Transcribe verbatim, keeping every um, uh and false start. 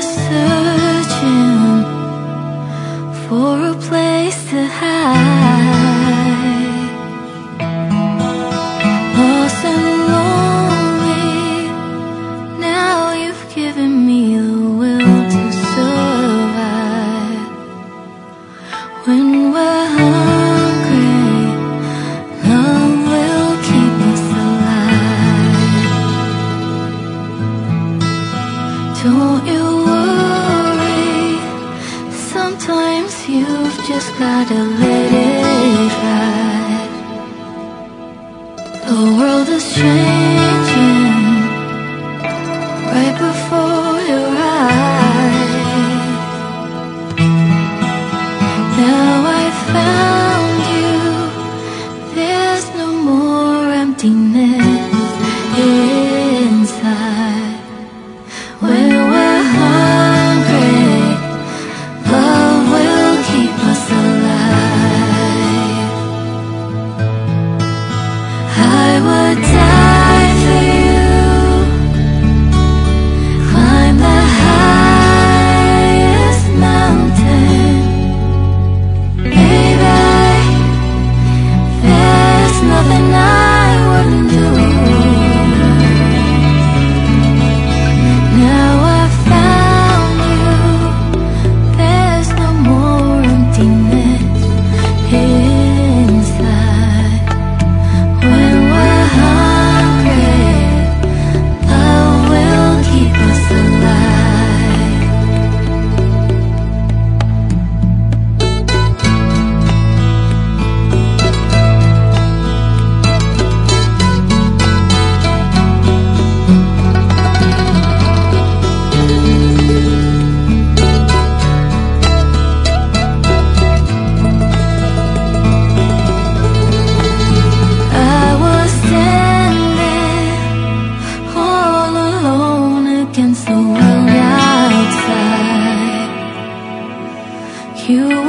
searching for a place to hide, lost and lonely. Now you've given me the will to survive. When we're hungry, love will keep us alive. Don't you worry, sometimes you've just gotta let it ride. The world is changing right before your eyes. Now I found you, there's no more emptiness inside. When we're hungry, love will keep us alive. I would die for you, climb the highest mountain. Baby, there's nothing I wouldn't do. Now I found you, there's no more emptiness inside. When we're hungry, love will keep us alive. I was standing all alone against the world outside. You